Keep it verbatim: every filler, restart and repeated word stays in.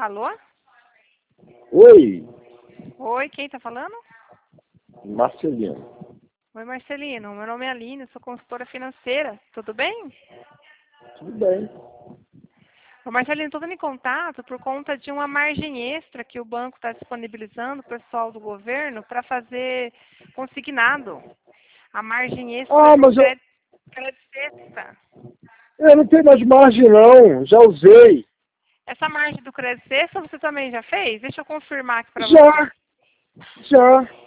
Alô? Oi, Oi, quem tá falando? Marcelino. Oi, Marcelino. Meu nome é Aline, sou consultora financeira. Tudo bem? Tudo bem? Ô, Marcelino, estou em contato por conta de uma margem extra que o banco está disponibilizando para o pessoal do governo para fazer consignado. A margem extra Ah, do mas eu, crédito, crédito extra. eu não tenho mais margem não, já usei. Essa margem do crédito extra você também já fez? Deixa eu confirmar aqui para você. Já, já.